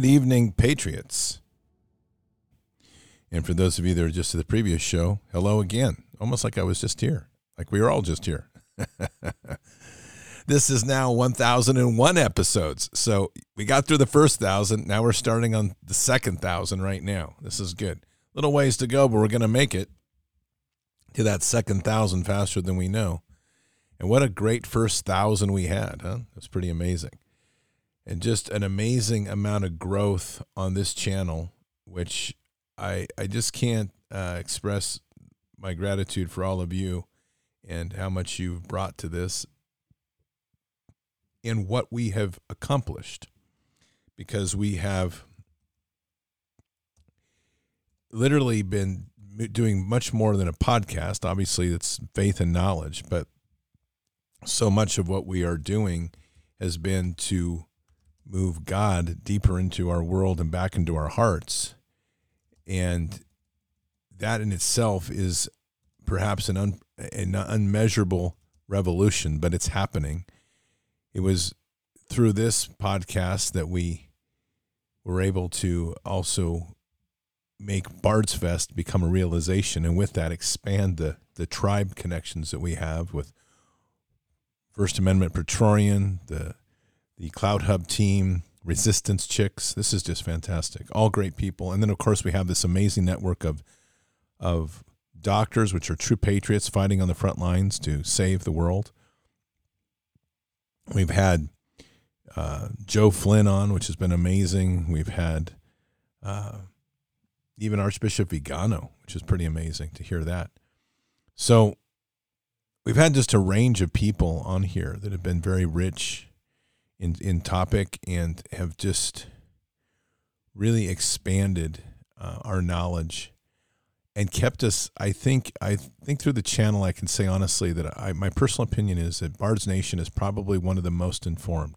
Good evening, Patriots. And for those of you that are just to the previous show, hello again. Almost like I was just here, like we were all just here. This is now 1,001 episodes. So we got through the first 1,000. Now we're starting on the second 1,000 right now. This is good. Little ways to go, but we're going to make it to that second 1,000 faster than we know. And what a great first 1,000 we had, huh? That's pretty amazing. And just an amazing amount of growth on this channel, which I just can't express my gratitude for all of you and how much you've brought to this and what we have accomplished, because we have literally been doing much more than a podcast. Obviously, it's faith and knowledge, but so much of what we are doing has been to move God deeper into our world and back into our hearts. And that in itself is perhaps an unmeasurable revolution, but it's happening. It was through this podcast that we were able to also make Bard's Fest become a realization, and with that expand the tribe connections that we have with First Amendment Praetorian, the Cloud Hub team, Resistance Chicks. This is just fantastic. All great people. And then, of course, we have this amazing network of doctors, which are true patriots fighting on the front lines to save the world. We've had Joe Flynn on, which has been amazing. We've had even Archbishop Vigano, which is pretty amazing to hear that. So we've had just a range of people on here that have been very rich in topic and have just really expanded our knowledge and kept us, I think through the channel, I can say honestly that my personal opinion is that Bard's Nation is probably one of the most informed.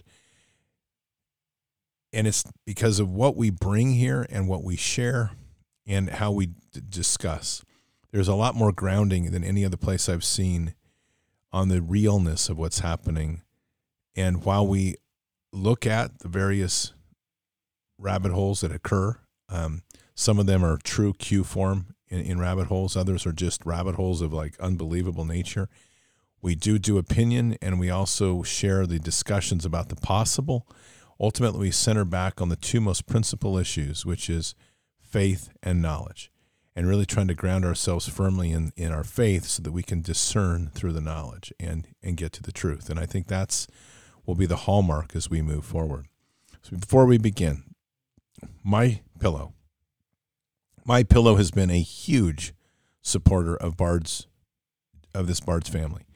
And it's because of what we bring here and what we share and how we discuss. There's a lot more grounding than any other place I've seen on the realness of what's happening. And while we look at the various rabbit holes that occur, some of them are true Q form in rabbit holes. Others are just rabbit holes of like unbelievable nature. We do opinion, and we also share the discussions about the possible. Ultimately, we center back on the two most principal issues, which is faith and knowledge, and really trying to ground ourselves firmly in our faith so that we can discern through the knowledge and get to the truth. And I think that's will be the hallmark as we move forward. So before we begin, My Pillow has been a huge supporter of this Bard's family.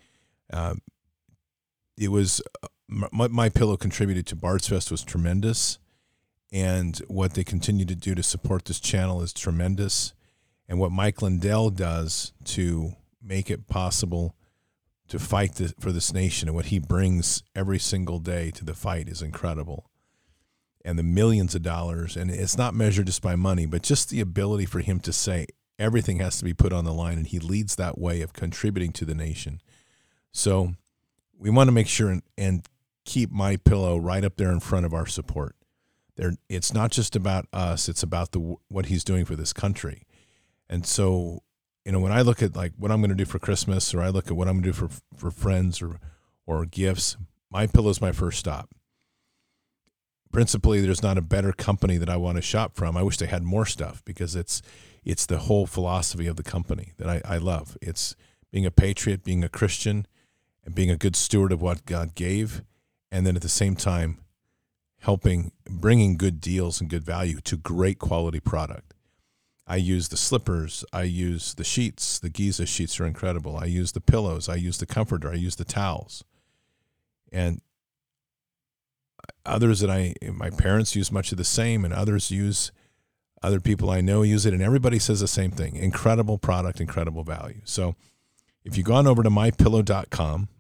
It was My Pillow contributed to Bard's Fest was tremendous, and what they continue to do to support this channel is tremendous. And what Mike Lindell does to make it possible to fight for this nation and what he brings every single day to the fight is incredible. And the millions of dollars, and it's not measured just by money, but just the ability for him to say everything has to be put on the line, and he leads that way of contributing to the nation. So we want to make sure and keep My Pillow right up there in front of our support. It's not just about us, it's about what he's doing for this country. And so, when I look at like what I'm going to do for Christmas, or I look at what I'm going to do for friends or gifts, My Pillow is my first stop. Principally, there's not a better company that I want to shop from. I wish they had more stuff, because it's the whole philosophy of the company that I love. It's being a patriot, being a Christian, and being a good steward of what God gave, and then at the same time bringing good deals and good value to great quality product. I use the slippers, I use the sheets. The Giza sheets are incredible. I use the pillows, I use the comforter, I use the towels. And others that my parents use much of the same, and other people I know use it, and everybody says the same thing. Incredible product, incredible value. So if you go on over to mypillow.com,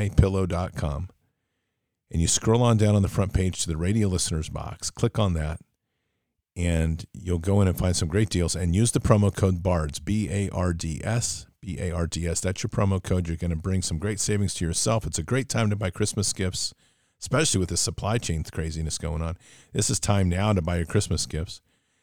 and you scroll on down on the front page to the radio listeners box, click on that, and you'll go in and find some great deals, and use the promo code BARDS, BARDS. That's your promo code. You're going to bring some great savings to yourself. It's a great time to buy Christmas gifts especially with the supply chain craziness going on. This is time now to buy your Christmas gifts.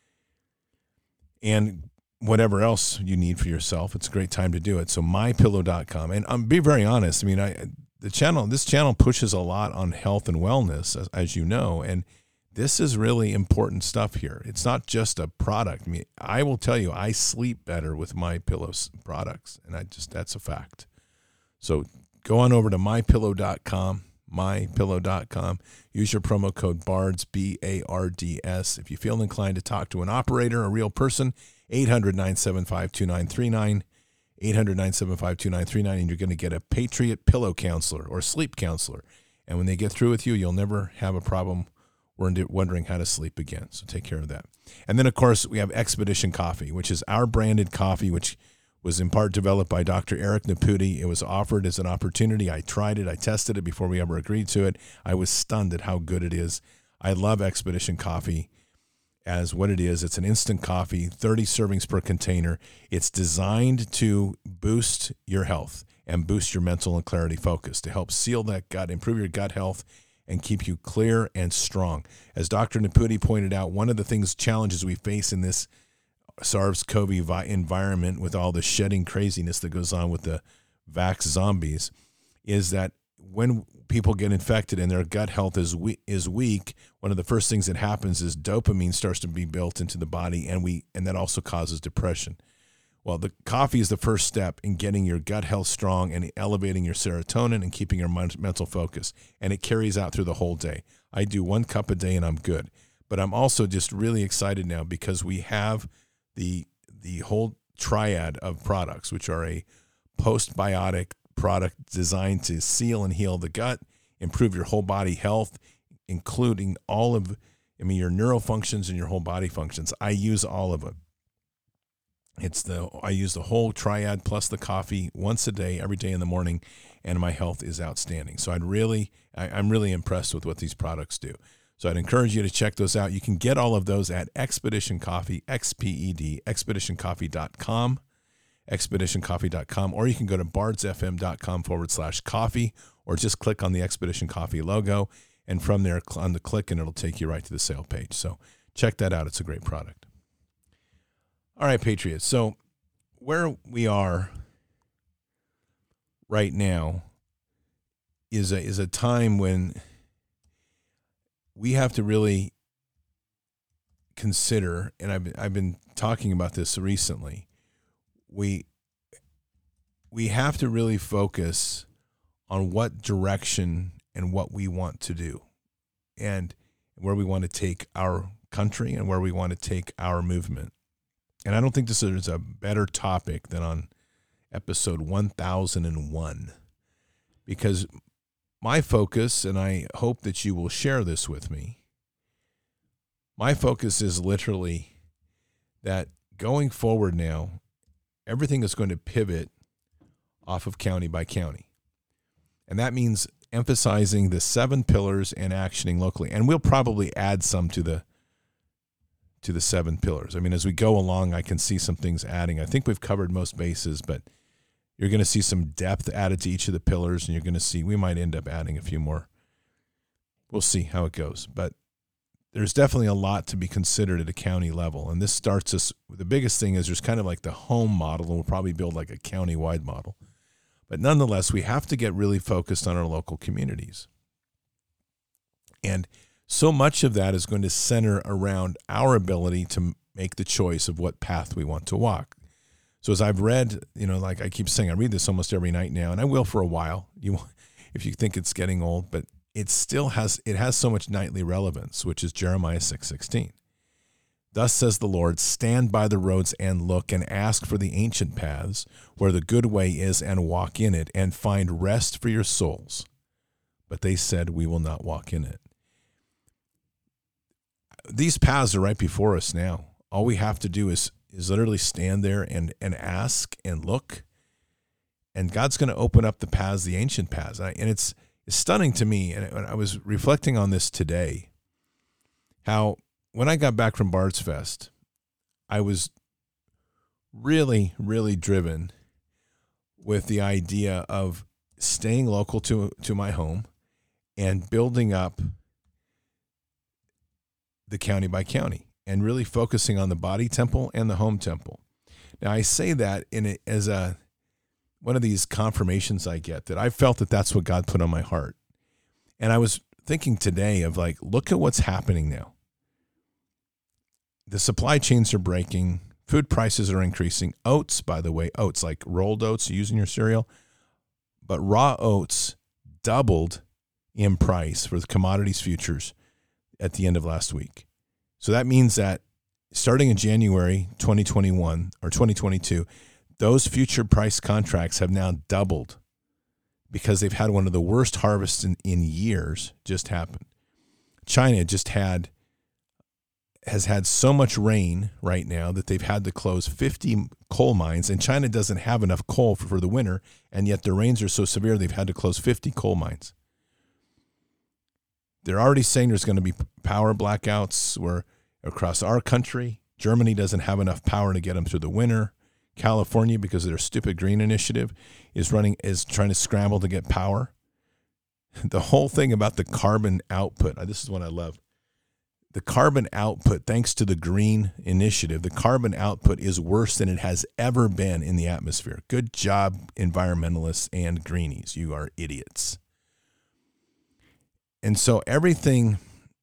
And whatever else you need for yourself, it's a great time to do it. So mypillow.com. And I'm be very honest. I mean, this channel pushes a lot on health and wellness, as you know, and this is really important stuff here. It's not just a product. I mean, I will tell you, I sleep better with MyPillow products, and that's a fact. So go on over to mypillow.com, mypillow.com. Use your promo code BARDS, BARDS. If you feel inclined to talk to an operator, a real person, 800-975-2939, 800-975-2939, and you're going to get a Patriot Pillow Counselor or Sleep Counselor. And when they get through with you, you'll never have a problem wondering how to sleep again. So take care of that. And then, of course, we have Expedition Coffee, which is our branded coffee, which was in part developed by Dr. Eric Naputi. It was offered as an opportunity. I tried it. I tested it before we ever agreed to it. I was stunned at how good it is. I love Expedition Coffee as what it is. It's an instant coffee, 30 servings per container. It's designed to boost your health and boost your mental and clarity focus, to help seal that gut, improve your gut health, and keep you clear and strong. As Dr. Naputi pointed out, one of the challenges we face in this SARS-CoV environment with all the shedding craziness that goes on with the vax zombies is that when people get infected and their gut health is weak, one of the first things that happens is dopamine starts to be built into the body, and that also causes depression. Well, the coffee is the first step in getting your gut health strong and elevating your serotonin and keeping your mental focus. And it carries out through the whole day. I do 1 cup a day and I'm good. But I'm also just really excited now because we have the whole triad of products, which are a postbiotic product designed to seal and heal the gut, improve your whole body health, including your neural functions and your whole body functions. I use all of it. I use the whole triad plus the coffee once a day, every day in the morning, and my health is outstanding. So I'm really impressed with what these products do. So I'd encourage you to check those out. You can get all of those at Expedition Coffee, XPED, expeditioncoffee.com, expeditioncoffee.com, or you can go to bardsfm.com/coffee, or just click on the Expedition Coffee logo, and from there on the click, and it'll take you right to the sale page. So check that out. It's a great product. All right, Patriots. So where we are right now is a time when we have to really consider, and I've been talking about this recently. We have to really focus on what direction and what we want to do, and where we want to take our country and where we want to take our movement. And I don't think this is a better topic than on episode 1001, because my focus, and I hope that you will share this with me, my focus is literally that going forward now, everything is going to pivot off of county by county. And that means emphasizing the 7 pillars and actioning locally. And we'll probably add some to the 7 pillars. I mean, as we go along, I can see some things adding. I think we've covered most bases, but you're going to see some depth added to each of the pillars, and you're going to see we might end up adding a few more. We'll see how it goes. But there's definitely a lot to be considered at a county level. And this starts us, the biggest thing is there's kind of like the home model, and we'll probably build like a county-wide model. But nonetheless, we have to get really focused on our local communities. And so much of that is going to center around our ability to make the choice of what path we want to walk. So as I've read, like I keep saying, I read this almost every night now, and I will for a while. If you think it's getting old, but it still has so much nightly relevance, which is Jeremiah 6:16. Thus says the Lord, stand by the roads and look and ask for the ancient paths where the good way is, and walk in it and find rest for your souls. But they said, we will not walk in it. These paths are right before us now. All we have to do is literally stand there and ask and look, and God's going to open up the paths, the ancient paths. And it's stunning to me, and I was reflecting on this today, how when I got back from Bards Fest, I was really, really driven with the idea of staying local to my home and building up the county by county and really focusing on the body temple and the home temple. Now, I say that as one of these confirmations I get that I felt that that's what God put on my heart. And I was thinking today of like, look at what's happening now. The supply chains are breaking. Food prices are increasing. Oats, by the way, oats, like rolled oats using your cereal, but raw oats doubled in price for the commodities futures at the end of last week. So that means that starting in January 2021 or 2022, those future price contracts have now doubled because they've had one of the worst harvests in years just happen. China has had so much rain right now that they've had to close 50 coal mines, and China doesn't have enough coal for the winter, and yet the rains are so severe they've had to close 50 coal mines. They're already saying there's going to be power blackouts across our country. Germany doesn't have enough power to get them through the winter. California, because of their stupid green initiative, is trying to scramble to get power. The whole thing about the carbon output, this is what I love. The carbon output, thanks to the green initiative, the carbon output is worse than it has ever been in the atmosphere. Good job, environmentalists and greenies. You are idiots. And so everything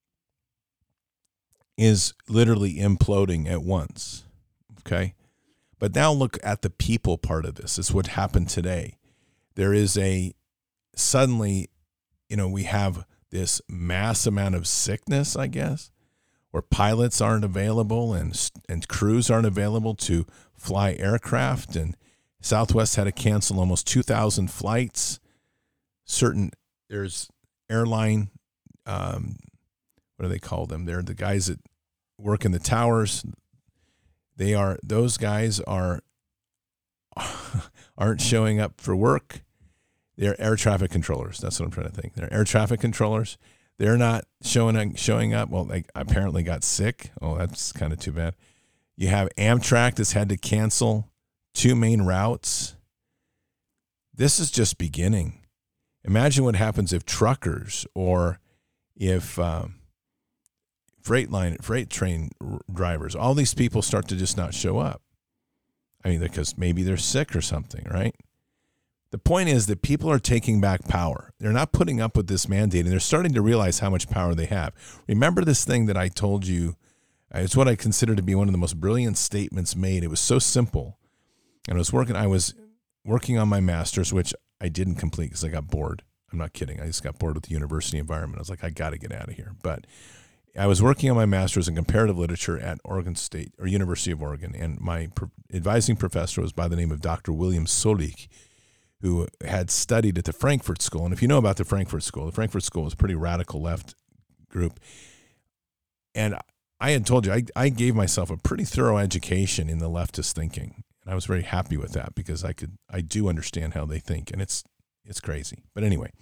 is literally imploding at once, okay? But now look at the people part of this. It's what happened today. There is suddenly, we have this mass amount of sickness, I guess, where pilots aren't available and crews aren't available to fly aircraft. And Southwest had to cancel almost 2,000 flights. There's airline, what do they call them? They're the guys that work in the towers. Those guys aren't showing up for work. They're air traffic controllers. That's what I'm trying to think. They're air traffic controllers. They're not showing up. Well, they apparently got sick. Oh, that's kind of too bad. You have Amtrak that's had to cancel 2 main routes. This is just beginning. Imagine what happens if truckers or if freight train drivers, all these people start to just not show up. I mean, because maybe they're sick or something, right? The point is that people are taking back power. They're not putting up with this mandate, and they're starting to realize how much power they have. Remember this thing that I told you? It's what I consider to be one of the most brilliant statements made. It was so simple. And I was working on my master's, which I didn't complete because I got bored. I'm not kidding. I just got bored with the university environment. I was like, I got to get out of here. But I was working on my master's in comparative literature at Oregon State or University of Oregon, and my advising professor was by the name of Dr. William Solik, who had studied at the Frankfurt School. And if you know about the Frankfurt School was a pretty radical left group. And I had told you, I gave myself a pretty thorough education in the leftist thinking. And I was very happy with that because I do understand how they think. And it's crazy. But anyway,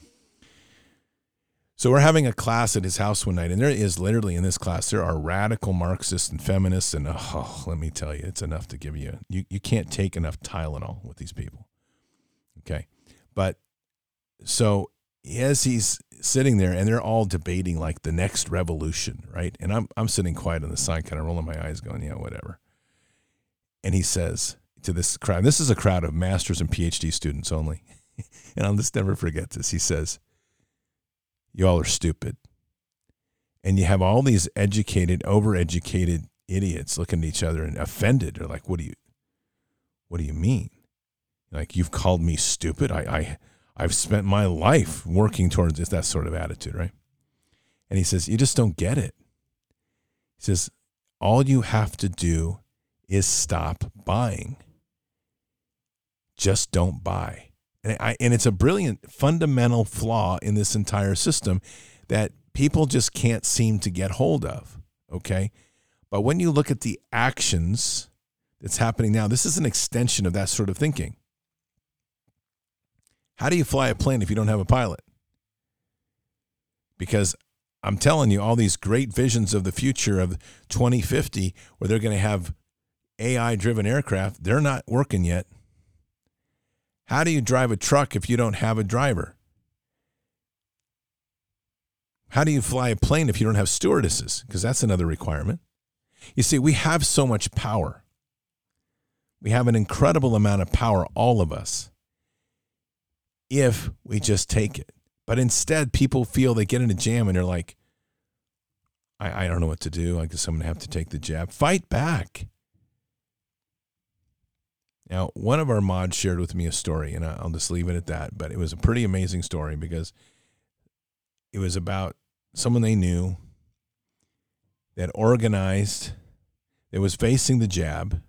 so we're having a class at his house one night. And there is literally in this class, there are radical Marxists and feminists. And let me tell you, it's enough to give you can't take enough Tylenol with these people. Okay. But so as he's sitting there and they're all debating like the next revolution, right? And I'm sitting quiet on the side, kind of rolling my eyes going, yeah, whatever. And he says to this crowd, this is a crowd of master's and PhD students only. And I'll just never forget this. He says, you all are stupid. And you have all these educated, overeducated idiots looking at each other and offended. They're like, what do you mean? Like, you've called me stupid? I've spent my life working towards this, that sort of attitude, right? And he says, you just don't get it. He says, all you have to do is stop buying. Just don't buy. And it's a brilliant fundamental flaw in this entire system that people just can't seem to get hold of, okay? But when you look at the actions that's happening now, this is an extension of that sort of thinking. How do you fly a plane if you don't have a pilot? Because I'm telling you, all these great visions of the future of 2050 where they're going to have AI-driven aircraft, they're not working yet. How do you drive a truck if you don't have a driver? How do you fly a plane if you don't have stewardesses? Because that's another requirement. You see, we have so much power. We have an incredible amount of power, all of us, if we just take it. But instead, people feel they get in a jam and they're like, I don't know what to do. I guess I'm going to have to take the jab. Fight back. Now, one of our mods shared with me a story, and I'll just leave it at that. But it was a pretty amazing story because it was about someone they knew that organized, that was facing the jab,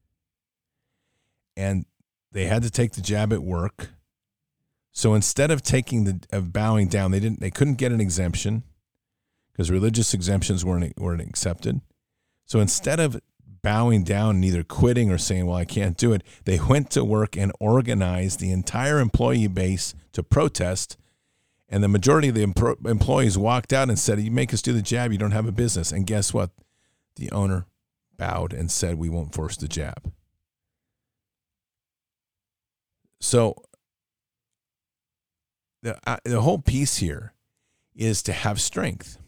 and they had to take the jab at work. So instead of bowing down, they couldn't get an exemption because religious exemptions weren't accepted. So instead of bowing down and either quitting or saying, well, I can't do it, they went to work and organized the entire employee base to protest. And the majority of the employees walked out and said, you make us do the jab, you don't have a business. And guess what? The owner bowed and said, we won't force the jab. So the whole piece here is to have strength.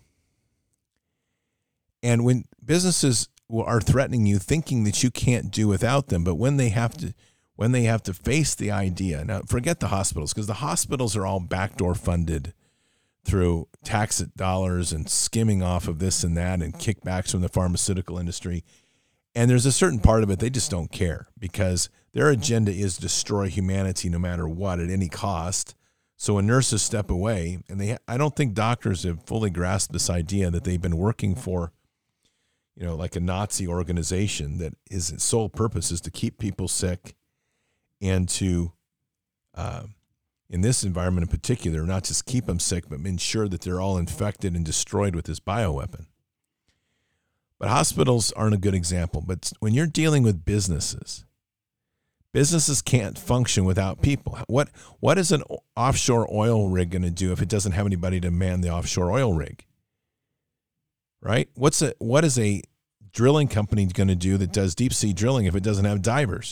And when businesses are threatening you, thinking that you can't do without them, but when they have to face the idea, now forget the hospitals, because the hospitals are all backdoor funded through tax dollars and skimming off of this and that and kickbacks from the pharmaceutical industry. And there's a certain part of it they just don't care because their agenda is destroy humanity no matter what at any cost. So when nurses step away, and I don't think doctors have fully grasped this idea that they've been working for, like a Nazi organization that its sole purpose is to keep people sick and to, in this environment in particular, not just keep them sick, but ensure that they're all infected and destroyed with this bioweapon. But hospitals aren't a good example. But when you're dealing with businesses can't function without people. What is an offshore oil rig going to do if it doesn't have anybody to man the offshore oil rig? Right? What is a drilling company going to do that does deep sea drilling if it doesn't have divers?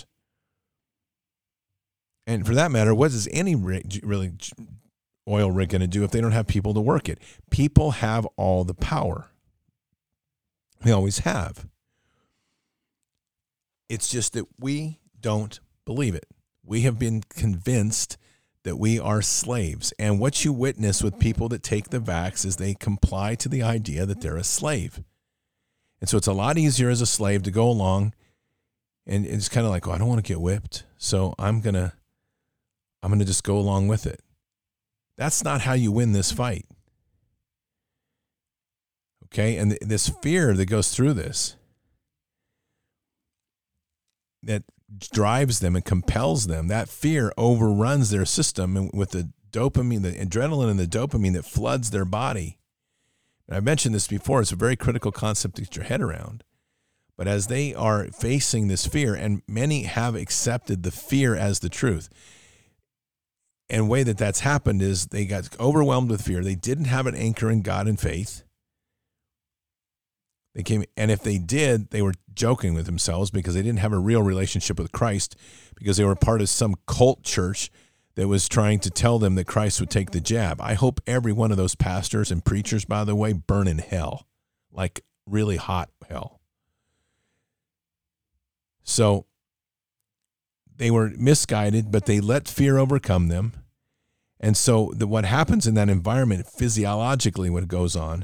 And for that matter, what is any oil rig going to do if they don't have people to work it? People have all the power. They always have. It's just that we don't believe it. We have been convinced that we are slaves. And what you witness with people that take the vax is they comply to the idea that they're a slave. And so it's a lot easier as a slave to go along and it's kind of like, I don't want to get whipped, so I'm going to just go along with it. That's not how you win this fight. Okay? And this fear that goes through this, that drives them and compels them, that fear overruns their system, and with the dopamine, the adrenaline and the dopamine that floods their body. And I mentioned this before, it's a very critical concept to get your head around. But as they are facing this fear, and many have accepted the fear as the truth, and the way that that's happened is they got overwhelmed with fear. They didn't have an anchor in God and faith. And if they did, they were joking with themselves because they didn't have a real relationship with Christ, because they were part of some cult church that was trying to tell them that Christ would take the jab. I hope every one of those pastors and preachers, by the way, burn in hell, like really hot hell. So they were misguided, but they let fear overcome them. And so what happens in that environment, physiologically, what goes on,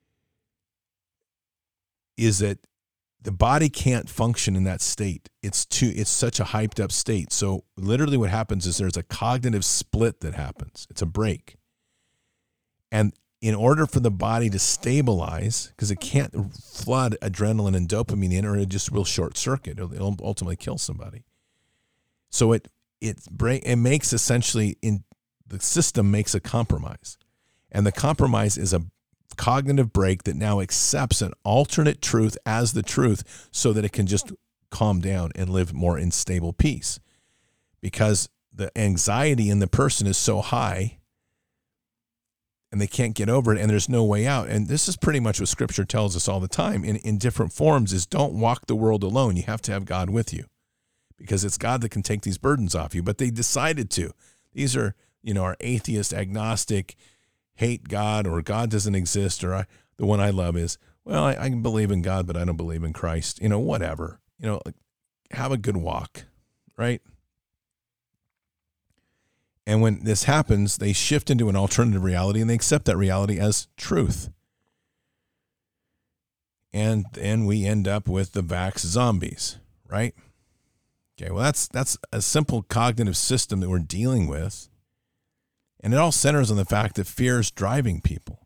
is that the body can't function in that state. It's such a hyped up state. So literally what happens is there's a cognitive split that happens. It's a break. And in order for the body to stabilize, because it can't flood adrenaline and dopamine in, or it just will short circuit. It'll ultimately kill somebody. So it makes essentially, the system makes a compromise. And the compromise is a cognitive break that now accepts an alternate truth as the truth so that it can just calm down and live more in stable peace. Because the anxiety in the person is so high and they can't get over it, and there's no way out. And this is pretty much what Scripture tells us all the time in different forms, is don't walk the world alone. You have to have God with you, because it's God that can take these burdens off you. But they decided to. These are, our atheist, agnostic, hate God or God doesn't exist, or the one I love is, well, I can believe in God, but I don't believe in Christ. Whatever. Have a good walk, right? And when this happens, they shift into an alternative reality and they accept that reality as truth. And then we end up with the vax zombies, right? Okay, well, that's a simple cognitive system that we're dealing with. And it all centers on the fact that fear is driving people.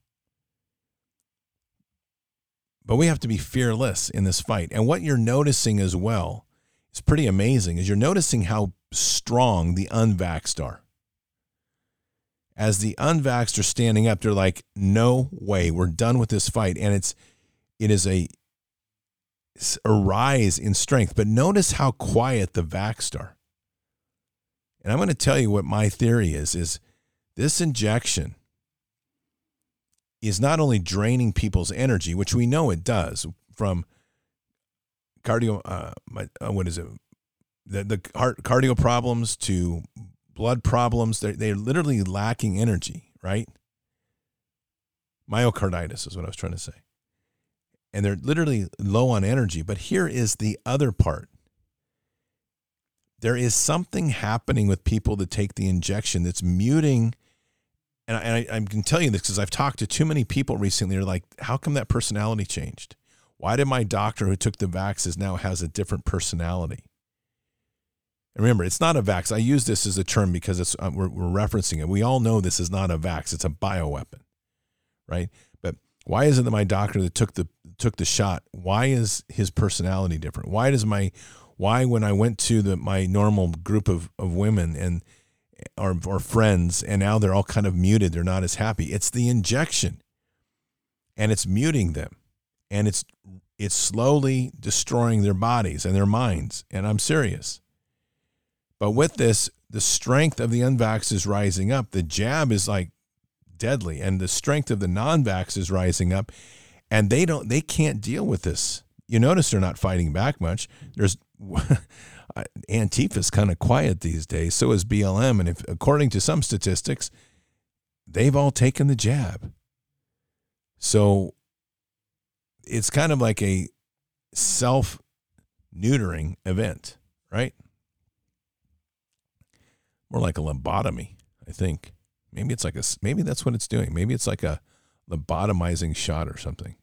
But we have to be fearless in this fight. And what you're noticing as well is pretty amazing, is you're noticing how strong the unvaxxed are. As the unvaxxed are standing up, they're like, no way, we're done with this fight. And it is a rise in strength. But notice how quiet the vaxxed are. And I'm going to tell you what my theory is this injection is not only draining people's energy, which we know it does from the cardio problems to blood problems. They're literally lacking energy, right? Myocarditis is what I was trying to say. And they're literally low on energy. But here is the other part. There is something happening with people that take the injection that's muting. And I can tell you this because I've talked to too many people recently. They're like, how come that personality changed? Why did my doctor who took the vaxes now has a different personality? And remember, it's not a vax. I use this as a term because we're referencing it. We all know this is not a vax. It's a bioweapon, right? But why is it that my doctor that took the shot, why is his personality different? Why when I went to my normal group of women and or friends, and now they're all kind of muted, they're not as happy? It's the injection, and it's muting them, and it's slowly destroying their bodies and their minds. And I'm serious. But with this, the strength of the unvaxxed is rising up. The jab is like deadly, and the strength of the non-vax is rising up, and they can't deal with this. You notice they're not fighting back much. There's Antifa's kind of quiet these days. So is BLM, and according to some statistics, they've all taken the jab. So it's kind of like a self-neutering event, right? More like a lobotomy, I think. Maybe that's what it's doing. Maybe it's like a lobotomizing shot or something.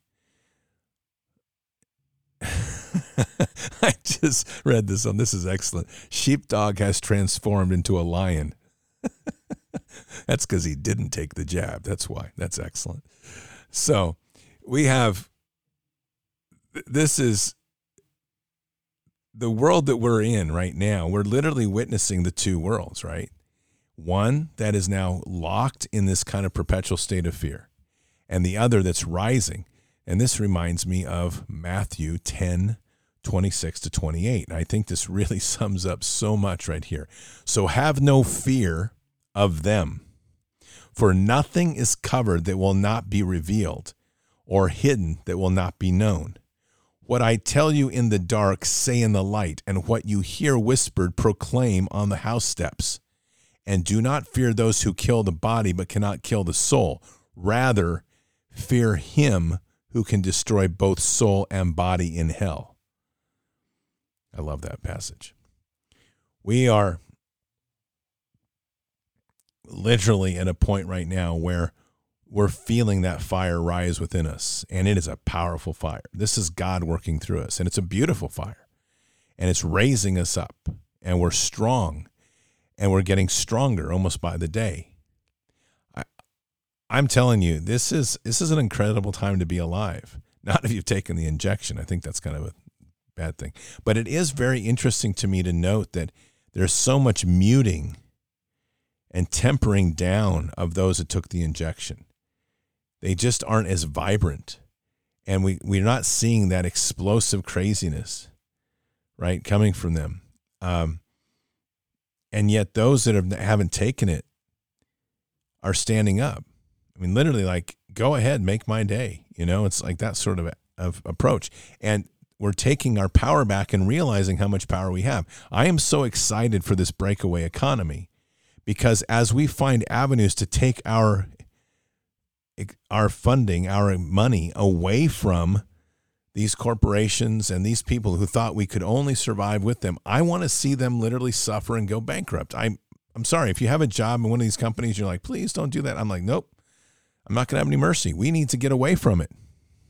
I just read this on. This is excellent. Sheepdog has transformed into a lion. That's because he didn't take the jab. That's why. That's excellent. So we have, this is the world that we're in right now. We're literally witnessing the two worlds, right? One that is now locked in this kind of perpetual state of fear, and the other that's rising. And this reminds me of Matthew 10:26-28. And I think this really sums up so much right here. So have no fear of them, for nothing is covered that will not be revealed, or hidden that will not be known. What I tell you in the dark, say in the light, and what you hear whispered, proclaim on the house steps. And do not fear those who kill the body, but cannot kill the soul. Rather, fear him who can destroy both soul and body in hell. I love that passage. We are literally at a point right now where we're feeling that fire rise within us, and it is a powerful fire. This is God working through us, and it's a beautiful fire, and it's raising us up, and we're strong, and we're getting stronger almost by the day. I'm telling you, this is an incredible time to be alive. Not if you've taken the injection. I think that's kind of a bad thing. But it is very interesting to me to note that there's so much muting and tempering down of those that took the injection. They just aren't as vibrant. And we're not seeing that explosive craziness, right, coming from them. And yet those that haven't taken it are standing up. I mean, literally, like, go ahead, make my day. It's like that sort of approach. And we're taking our power back and realizing how much power we have. I am so excited for this breakaway economy, because as we find avenues to take our our funding, our money away from these corporations and these people who thought we could only survive with them. I want to see them literally suffer and go bankrupt. I'm sorry, if you have a job in one of these companies, you're like, please don't do that. I'm like, nope, I'm not going to have any mercy. We need to get away from it.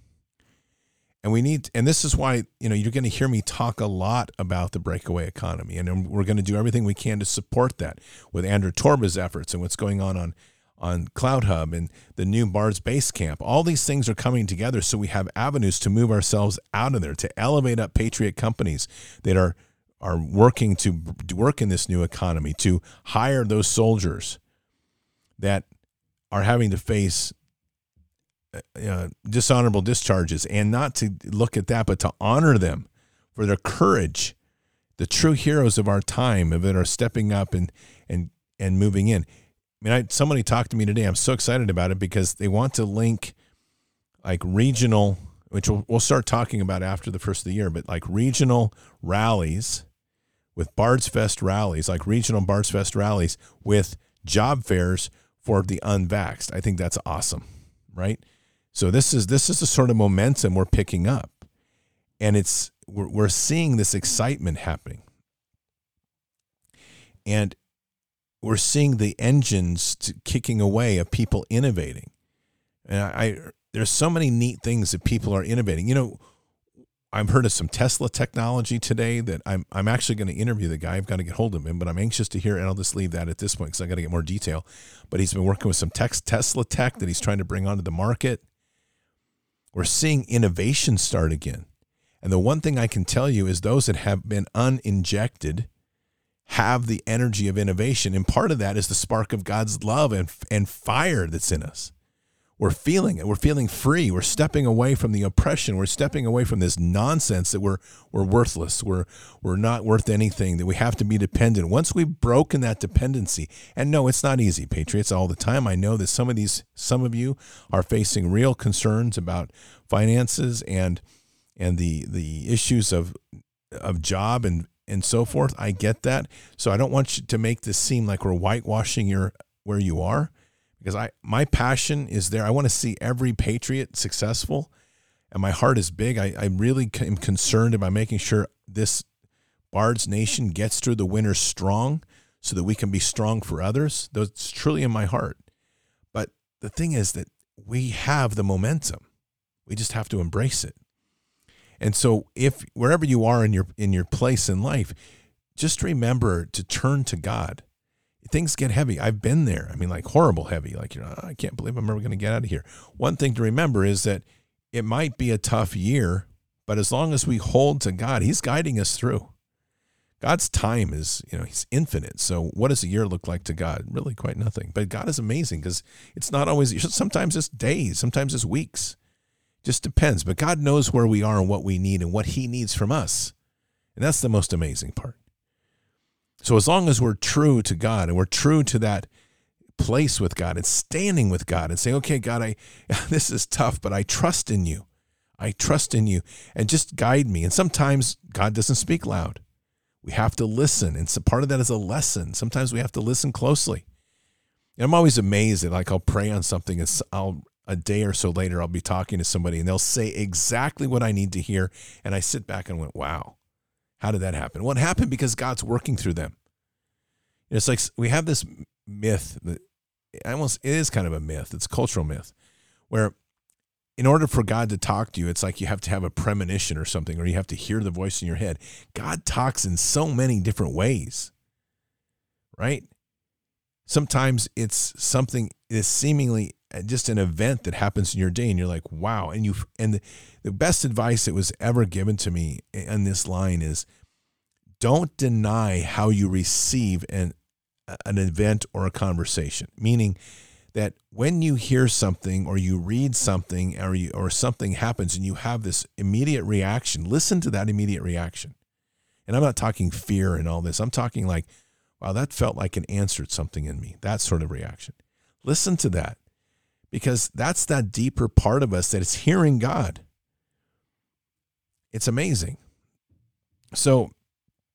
And this is why, you're going to hear me talk a lot about the breakaway economy. And we're going to do everything we can to support that with Andrew Torba's efforts and what's going on Cloud Hub and the new Bard's Base Camp. All these things are coming together so we have avenues to move ourselves out of there, to elevate up patriot companies that are working to work in this new economy, to hire those soldiers that are having to face dishonorable discharges, and not to look at that, but to honor them for their courage, the true heroes of our time that are stepping up and moving in. Somebody talked to me today. I'm so excited about it because they want to link like regional, which we'll start talking about after the first of the year, but like regional rallies with Bard's Fest rallies, like regional Bard's Fest rallies with job fairs for the unvaxxed. I think that's awesome, right? So this is the sort of momentum we're picking up, and we're seeing this excitement happening, and we're seeing the engines kicking away of people innovating. And there's so many neat things that people are innovating. I've heard of some Tesla technology today that I'm actually going to interview the guy. I've got to get hold of him, but I'm anxious to hear, and I'll just leave that at this point because I got to get more detail. But he's been working with some Tesla tech that he's trying to bring onto the market. We're seeing innovation start again. And the one thing I can tell you is those that have been uninjected have the energy of innovation. And part of that is the spark of God's love and fire that's in us. We're feeling it. We're feeling free. We're stepping away from the oppression. We're stepping away from this nonsense that we're worthless. We're not worth anything, that we have to be dependent. Once we've broken that dependency, and no, it's not easy, Patriots, all the time. I know that some of you are facing real concerns about finances and the issues of job and so forth. I get that. So I don't want you to make this seem like we're whitewashing where you are. Because my passion is there. I want to see every patriot successful, and my heart is big. I really am concerned about making sure this Bard's Nation gets through the winter strong so that we can be strong for others. That's truly in my heart. But the thing is that we have the momentum. We just have to embrace it. And so if wherever you are in your place in life, just remember to turn to God. Things get heavy. I've been there. Like horrible heavy. I can't believe I'm ever going to get out of here. One thing to remember is that it might be a tough year, but as long as we hold to God, He's guiding us through. God's time is, He's infinite. So what does a year look like to God? Really quite nothing. But God is amazing because it's not always, sometimes it's days, sometimes it's weeks. Just depends. But God knows where we are and what we need and what He needs from us. And that's the most amazing part. So as long as we're true to God and we're true to that place with God and standing with God and saying, okay, God, this is tough, but I trust in you. I trust in you, and just guide me. And sometimes God doesn't speak loud. We have to listen. And so part of that is a lesson. Sometimes we have to listen closely. And I'm always amazed that I'll pray on something and a day or so later, I'll be talking to somebody and they'll say exactly what I need to hear. And I sit back and went, wow. How did that happen? Well, it happened because God's working through them. It's like we have this myth that it is kind of a myth. It's a cultural myth where in order for God to talk to you, it's like you have to have a premonition or something, or you have to hear the voice in your head. God talks in so many different ways, right? Sometimes it's something is seemingly just an event that happens in your day, and you're like, wow. And the best advice that was ever given to me in this line is, don't deny how you receive an event or a conversation. Meaning that when you hear something or you read something or something happens and you have this immediate reaction, listen to that immediate reaction. And I'm not talking fear and all this. I'm talking like, wow, that felt like it answered something in me. That sort of reaction. Listen to that, because that's that deeper part of us that is hearing God. It's amazing. So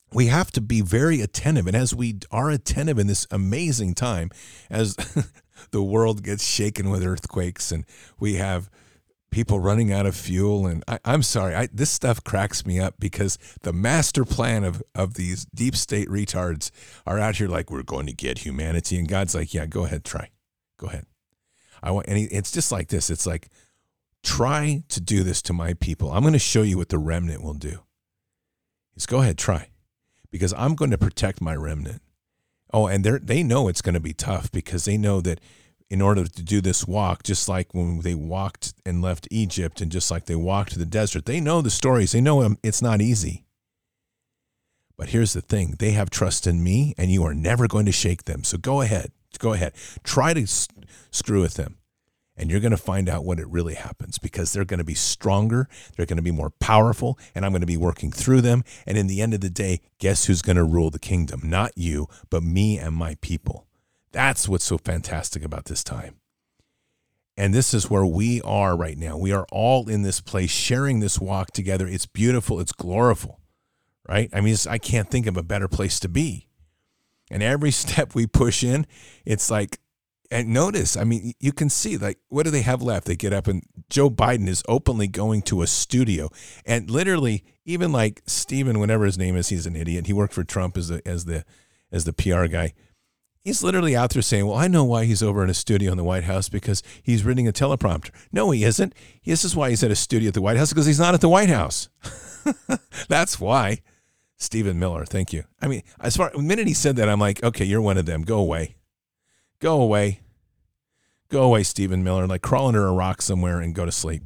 we have to be very attentive. And as we are attentive in this amazing time, as the world gets shaken with earthquakes and we have people running out of fuel. And I'm sorry, this stuff cracks me up because the master plan of these deep state retards are out here like, we're going to get humanity. And God's like, yeah, go ahead, try. Go ahead. It's just like this. It's like, try to do this to my people. I'm going to show you what the remnant will do. Just go ahead, try. Because I'm going to protect my remnant. Oh, and they know it's going to be tough because they know that in order to do this walk, just like when they walked and left Egypt and just like they walked to the desert, they know the stories. They know it's not easy. But here's the thing. They have trust in me, and you are never going to shake them. So go ahead. Go ahead. Try to screw with them. And you're going to find out what it really happens because they're going to be stronger. They're going to be more powerful, and I'm going to be working through them. And in the end of the day, guess who's going to rule the kingdom? Not you, but me and my people. That's what's so fantastic about this time. And this is where we are right now. We are all in this place sharing this walk together. It's beautiful. It's glorious, right? I mean, I can't think of a better place to be. And every step we push in, it's like, and notice, I mean, you can see, like, what do they have left? They get up and Joe Biden is openly going to a studio. And literally, even like Stephen, whatever his name is, he's an idiot. He worked for Trump as the PR guy. He's literally out there saying, well, I know why he's over in a studio in the White House because he's reading a teleprompter. No, he isn't. This is why he's at a studio at the White House because he's not at the White House. That's why. Stephen Miller, thank you. I mean, the minute he said that, I'm like, okay, you're one of them. Go away. Go away. Go away, Stephen Miller. Like, crawl under a rock somewhere and go to sleep.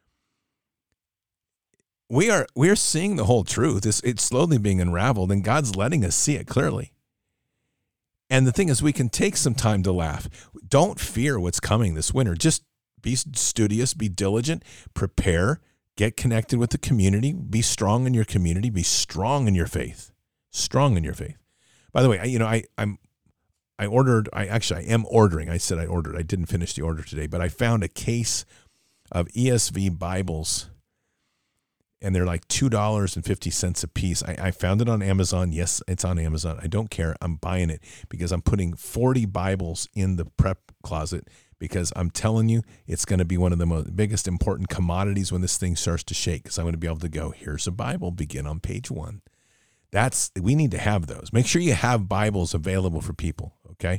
We're seeing the whole truth. It's slowly being unraveled, and God's letting us see it clearly. And the thing is, we can take some time to laugh. Don't fear what's coming this winter. Just be studious, be diligent, prepare, get connected with the community, be strong in your community, be strong in your faith. Strong in your faith. By the way, I am ordering. I said I ordered. I didn't finish the order today, but I found a case of ESV Bibles, and they're like $2.50 a piece. I found it on Amazon. Yes, it's on Amazon. I don't care. I'm buying it because I'm putting 40 Bibles in the prep closet because I'm telling you, it's going to be one of the biggest important commodities when this thing starts to shake because I'm going to be able to go, here's a Bible, begin on page 1. We need to have those. Make sure you have Bibles available for people, okay?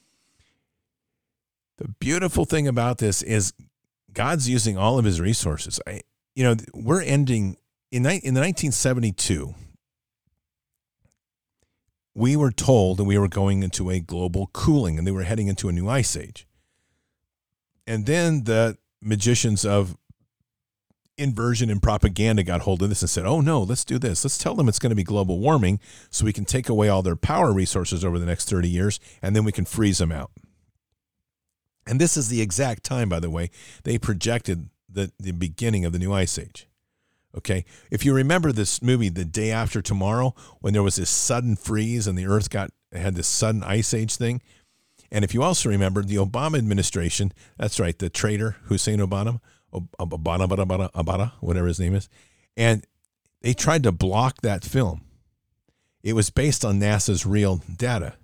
The beautiful thing about this is God's using all of his resources. We're ending in the 1972. We were told that we were going into a global cooling and they were heading into a new ice age. And then the magicians of inversion and propaganda got hold of this and said, oh no, let's do this. Let's tell them it's going to be global warming so we can take away all their power resources over the next 30 years and then we can freeze them out. And this is the exact time, by the way, they projected the beginning of the new ice age. Okay. If you remember this movie, The Day After Tomorrow, when there was this sudden freeze and the earth had this sudden ice age thing. And if you also remember the Obama administration, that's right, the traitor Hussein Obama, whatever his name is, and they tried to block that film. It was based on NASA's real data.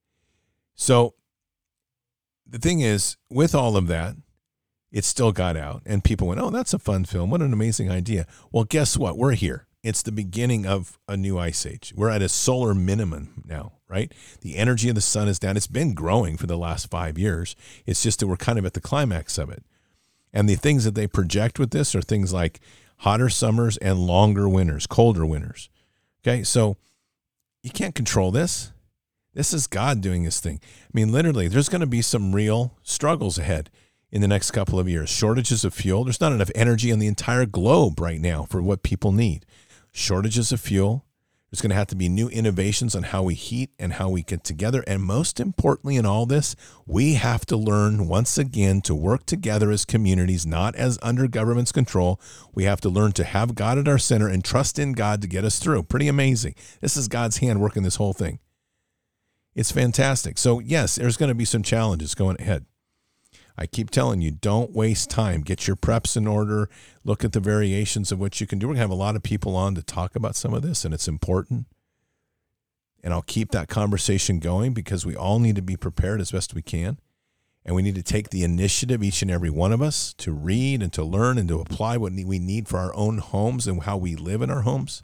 So the thing is, with all of that, it still got out, and people went, oh, that's a fun film. What an amazing idea. Well, guess what? We're here. It's the beginning of a new ice age. We're at a solar minimum now, right? The energy of the sun is down. It's been growing for the last 5 years. It's just that we're kind of at the climax of it. And the things that they project with this are things like hotter summers and longer winters, colder winters. Okay, so you can't control this. This is God doing this thing. I mean, literally, there's going to be some real struggles ahead in the next couple of years. Shortages of fuel. There's not enough energy on the entire globe right now for what people need. Shortages of fuel. There's going to have to be new innovations on how we heat and how we get together. And most importantly in all this, we have to learn once again to work together as communities, not as under government's control. We have to learn to have God at our center and trust in God to get us through. Pretty amazing. This is God's hand working this whole thing. It's fantastic. So yes, there's going to be some challenges going ahead. I keep telling you, don't waste time. Get your preps in order. Look at the variations of what you can do. We're going to have a lot of people on to talk about some of this, and it's important. And I'll keep that conversation going because we all need to be prepared as best we can. And we need to take the initiative, each and every one of us, to read and to learn and to apply what we need for our own homes and how we live in our homes.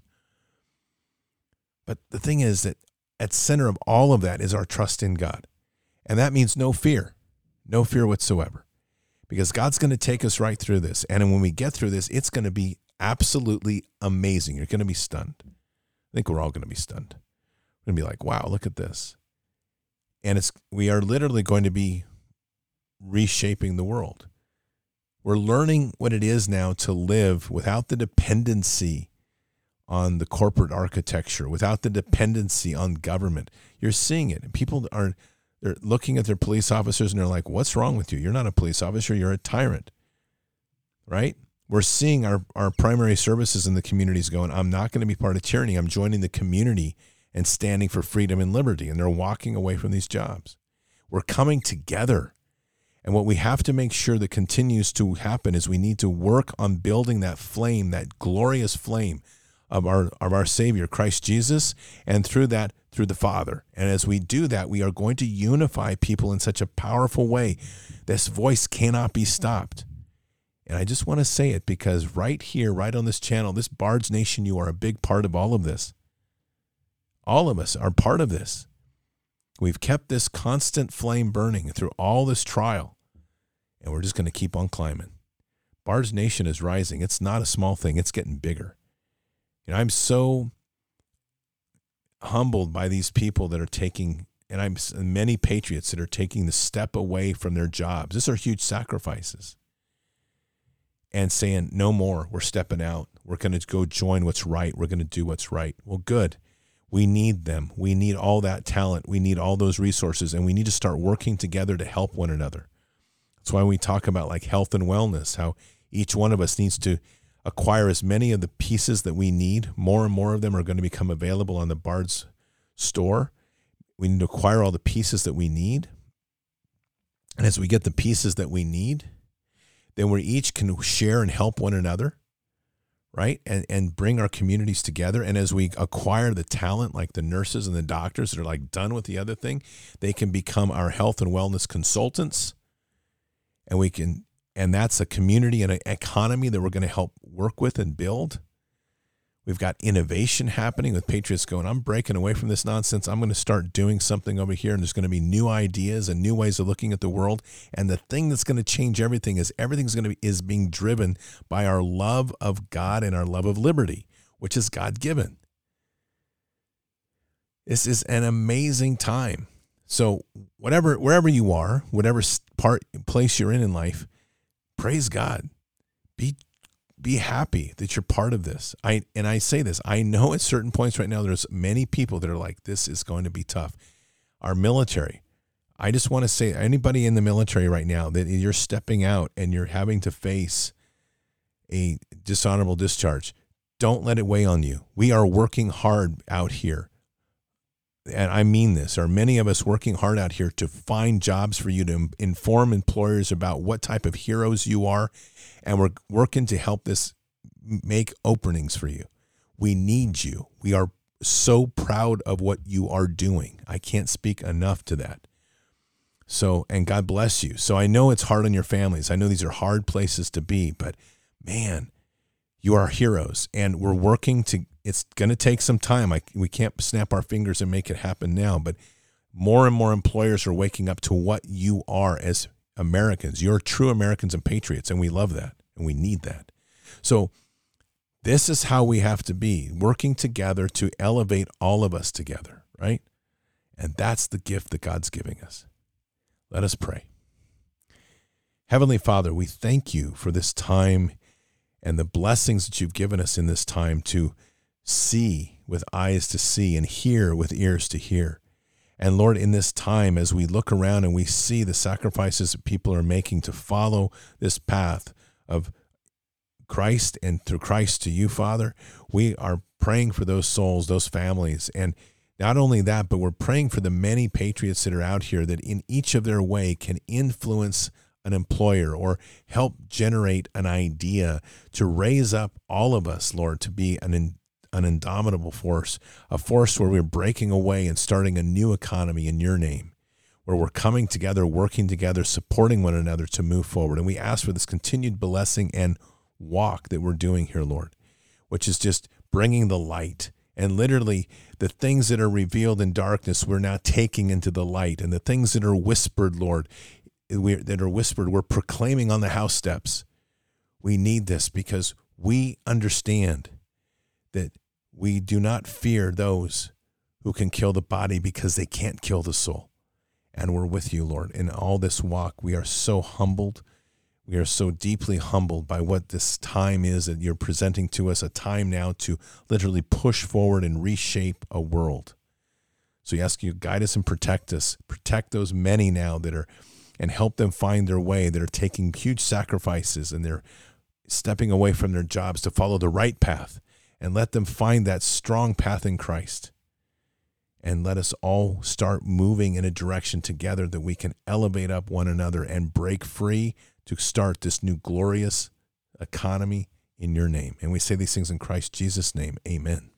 But the thing is that at center of all of that is our trust in God. And that means no fear whatsoever. Because God's going to take us right through this. And when we get through this, it's going to be absolutely amazing. You're going to be stunned. I think we're all going to be stunned. We're going to be like, wow, look at this. And we are literally going to be reshaping the world. We're learning what it is now to live without the dependency on the corporate architecture, without the dependency on government. You're seeing it. And they're looking at their police officers and they're like, what's wrong with you? You're not a police officer. You're a tyrant, right? We're seeing our primary services in the communities going, I'm not going to be part of tyranny. I'm joining the community and standing for freedom and liberty. And they're walking away from these jobs. We're coming together. And what we have to make sure that continues to happen is we need to work on building that flame, that glorious flame of our Savior, Christ Jesus, and through the Father. And as we do that, we are going to unify people in such a powerful way. This voice cannot be stopped. And I just want to say it because right here, right on this channel, this Bards Nation, you are a big part of all of this. All of us are part of this. We've kept this constant flame burning through all this trial. And we're just going to keep on climbing. Bards Nation is rising. It's not a small thing. It's getting bigger. I'm so humbled by these people that are taking, and many patriots that are taking the step away from their jobs. These are huge sacrifices. And saying, no more. We're stepping out. We're going to go join what's right. We're going to do what's right. Well, good. We need them. We need all that talent. We need all those resources. And we need to start working together to help one another. That's why we talk about like health and wellness, how each one of us needs to acquire as many of the pieces that we need. More and more of them are going to become available on the Bards store. We need to acquire all the pieces that we need. And as we get the pieces that we need, then we each can share and help one another, right? And bring our communities together. And as we acquire the talent, like the nurses and the doctors that are like done with the other thing, they can become our health and wellness consultants. And that's a community and an economy that we're going to help work with and build. We've got innovation happening with Patriots going, I'm breaking away from this nonsense. I'm going to start doing something over here. And there's going to be new ideas and new ways of looking at the world. And the thing that's going to change everything is is being driven by our love of God and our love of liberty, which is God-given. This is an amazing time. So wherever you are, whatever place you're in life, praise God. Be happy that you're part of this. I say this, I know at certain points right now, there's many people that are like, this is going to be tough. Our military, I just want to say, anybody in the military right now that you're stepping out and you're having to face a dishonorable discharge, don't let it weigh on you. We are working hard out here. And I mean this, are many of us working hard out here to find jobs for you, to inform employers about what type of heroes you are. And we're working to help this make openings for you. We need you. We are so proud of what you are doing. I can't speak enough to that. So, and God bless you. So I know it's hard on your families. I know these are hard places to be, but man, you are heroes, and we're working to, it's going to take some time. We can't snap our fingers and make it happen now, but more and more employers are waking up to what you are as Americans. You're true Americans and patriots, and we love that, and we need that. So this is how we have to be, working together to elevate all of us together, right? And that's the gift that God's giving us. Let us pray. Heavenly Father, we thank you for this time and the blessings that you've given us in this time to see with eyes to see and hear with ears to hear. And Lord, in this time, as we look around and we see the sacrifices that people are making to follow this path of Christ and through Christ to you, Father, we are praying for those souls, those families. And not only that, but we're praying for the many patriots that are out here that in each of their way can influence an employer or help generate an idea to raise up all of us, Lord, to be an indomitable force, a force where we're breaking away and starting a new economy in your name, where we're coming together, working together, supporting one another to move forward. And we ask for this continued blessing and walk that we're doing here, Lord, which is just bringing the light. And literally, the things that are revealed in darkness, we're now taking into the light. And the things that are whispered, Lord, we're proclaiming on the house steps. We need this because we understand that we do not fear those who can kill the body because they can't kill the soul. And we're with you, Lord. In all this walk, we are so humbled. We are so deeply humbled by what this time is that you're presenting to us, a time now to literally push forward and reshape a world. So we ask you to guide us and protect us. Protect those many now that are, and help them find their way, that are taking huge sacrifices and they're stepping away from their jobs to follow the right path. And let them find that strong path in Christ. And let us all start moving in a direction together that we can elevate up one another and break free to start this new glorious economy in your name. And we say these things in Christ Jesus' name. Amen.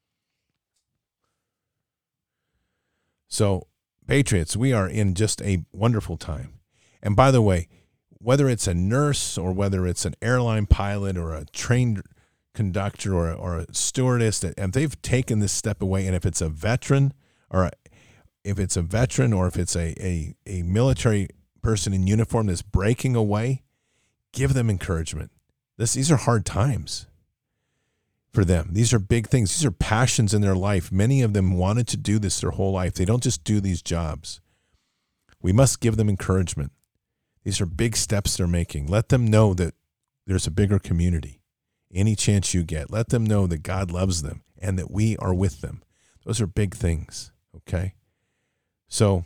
So, Patriots, we are in just a wonderful time. And by the way, whether it's a nurse or whether it's an airline pilot or a train conductor or a stewardess, and they've taken this step away, and if it's a veteran or if it's a military person in uniform that's breaking away, give them encouragement. These are hard times for them. These are big things. These are passions in their life. Many of them wanted to do this their whole life. They don't just do these jobs. We must give them encouragement. These are big steps they're making. Let them know that there's a bigger community. Any chance you get, let them know that God loves them and that we are with them. Those are big things, okay? So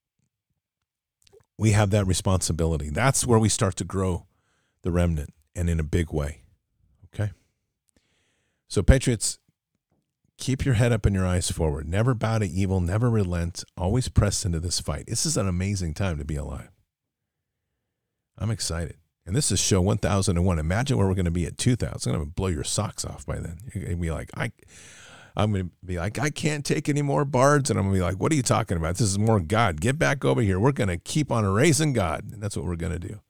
we have that responsibility. That's where we start to grow the remnant, and in a big way, okay? So Patriots, keep your head up and your eyes forward. Never bow to evil, never relent, always press into this fight. This is an amazing time to be alive. I'm excited. And this is show 1001. Imagine where we're going to be at 2000. It's going to blow your socks off by then. You're going to be like, I'm going to be like, I can't take any more bards. And I'm going to be like, what are you talking about? This is more God. Get back over here. We're going to keep on erasing God. And that's what we're going to do.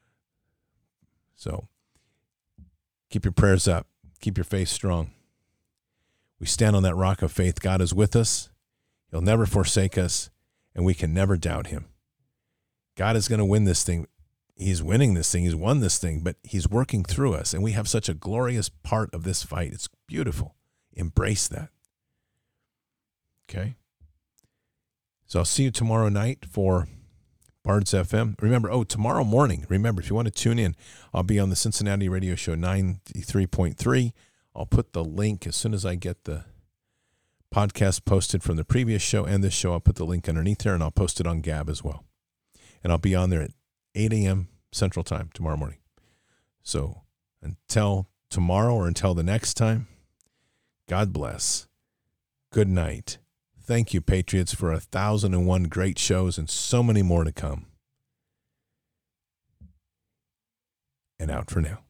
So keep your prayers up. Keep your faith strong. We stand on that rock of faith. God is with us. He'll never forsake us. And we can never doubt him. God is going to win this thing. He's winning this thing. He's won this thing, but he's working through us. And we have such a glorious part of this fight. It's beautiful. Embrace that. Okay? So I'll see you tomorrow night for Bards FM. Remember, tomorrow morning, remember, if you want to tune in, I'll be on the Cincinnati radio show 93.3. I'll put the link as soon as I get the podcast posted from the previous show and this show. I'll put the link underneath there, and I'll post it on Gab as well. And I'll be on there at 8 a.m. Central Time tomorrow morning. So until tomorrow or until the next time, God bless. Good night. Thank you, Patriots, for 1,001 great shows and so many more to come. And out for now.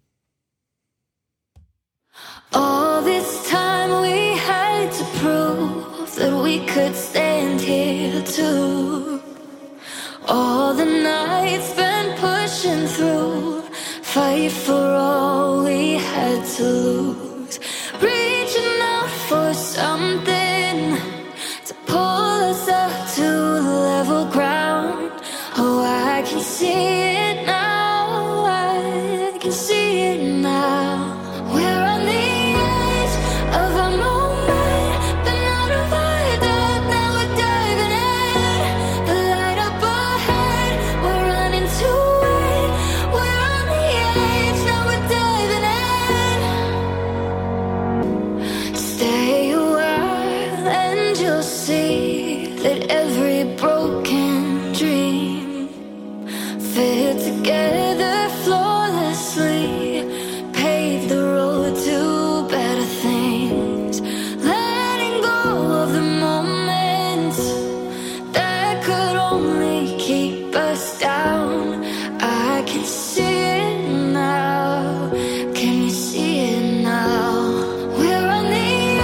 All this time we had to prove that we could stand here too. All the nights spent pushing through, fight for all we had to lose. Reaching out for something to pull us up to level ground. Oh, I can see it now, I can see it now. We're on the edge of a moment, been out of our depth, now we're diving in. The light up ahead, we're running to it. We're on the edge, now we're diving in. Stay a while and you'll see that every broken dream fit together flawlessly, pave the road to better things. Letting go of the moments that could only keep us down. I can see it now. Can you see it now? We're on the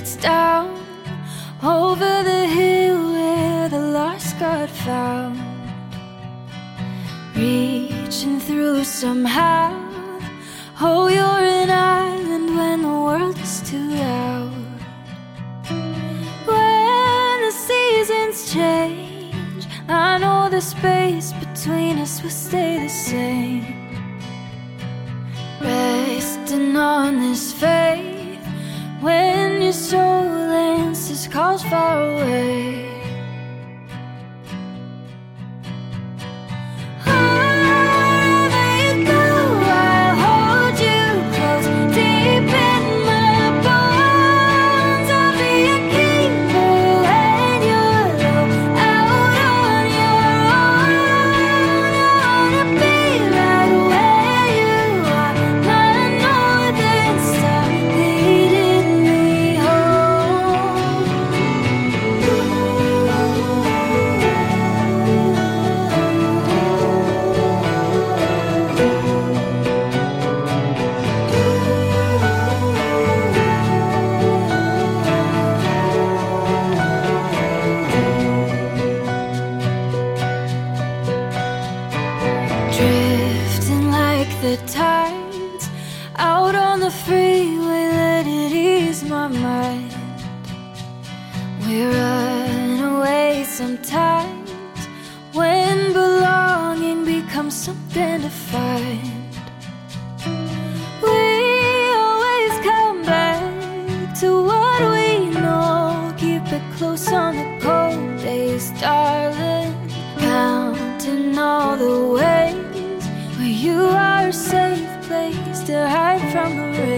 it's down over the hill where the lost got found. Reaching through somehow. Oh, you're an island when the world is too loud. When the seasons change, I know the space between us will stay the same. Resting on this faith when your soul answers calls far away. Drifting like the tides out on the freeway, let it ease my mind. We run away sometimes when belonging becomes something to find. We always come back to what we know. Keep it close on the cold days, darling. Counting all the ways where you are a safe place to hide from the rain.